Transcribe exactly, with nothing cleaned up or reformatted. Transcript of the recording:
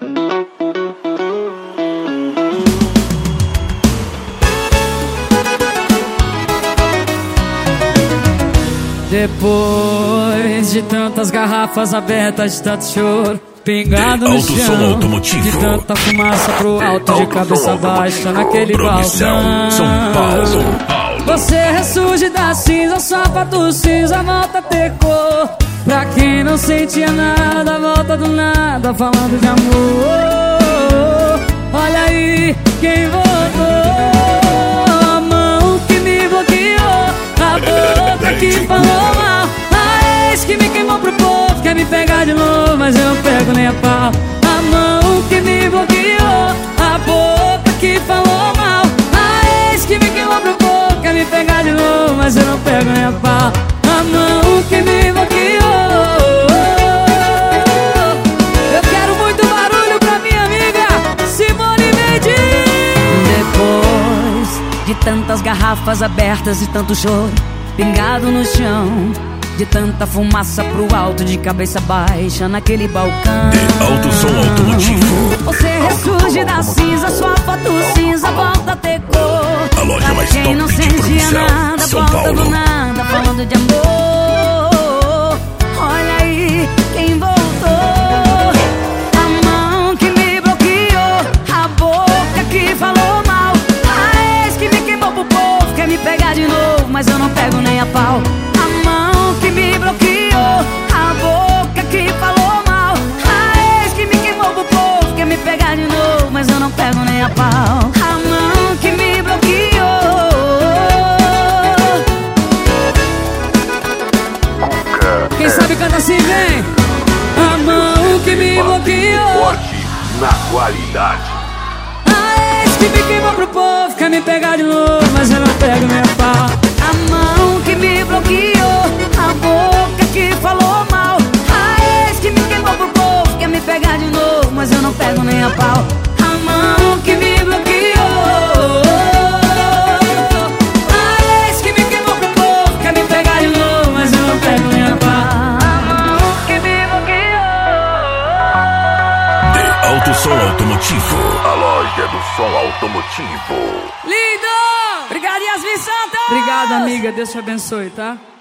Depois de tantas garrafas abertas, de tanto choro pingado no chão, de tanta fumaça pro alto, de cabeça baixa naquele balcão, São Paulo. você ressurge da cinza, sapato cinza, volta a ter cor. Pra quem não sentia nada, volta do nada, falando de amor. Olha aí quem voltou, a mão que me bloqueou, a boca que falou mal, a ex que me queimou pro povo, quer me pegar de novo, mas eu não pego nem a pau. A mão que me bloqueou, a boca que falou mal, a ex que me queimou pro povo, quer me pegar de novo, mas eu não pego nem a pau. A mão que me bloqueou. Eu quero muito barulho pra minha amiga Simone Mendes. Depois de tantas garrafas abertas e tanto choro pingado no chão, de tanta fumaça pro alto, de cabeça baixa naquele balcão, De alto som automotivo. você ressurge da cinza, sua foto cinza volta a ter cor. A loja mais quem top não de sentia produção, nada, São volta Paulo. do nada, falando de amor. Olha aí quem voltou, a mão que me bloqueou, a boca que falou mal, a ex que me queimou pro povo, quer me pegar de novo, mas eu não pego nem a pau. A mão que me bloqueou, a boca que falou mal, a ex que me queimou pro povo, quer me pegar de novo, mas eu não pego nem a pau. A mão que me bloqueou. Quem sabe canta assim, vem. A mão que me bloqueou, Forte na qualidade. a ex que me queimou pro povo, quer me pegar de novo, mas eu não pego nem a pau. A mão que me bloqueou, a boca que falou mal, a ex que me queimou pro povo, quer me pegar de novo, mas eu não pego nem a pau. A mão que me bloqueou, a ex que me queimou pro povo, quer me pegar de novo, mas eu não pego nem a pau. A mão que me bloqueou. De alto som automotivo. A loja do som automotivo. Lindo! Obrigado, Yasmin Santos! Obrigado, amiga. Deus te abençoe, tá?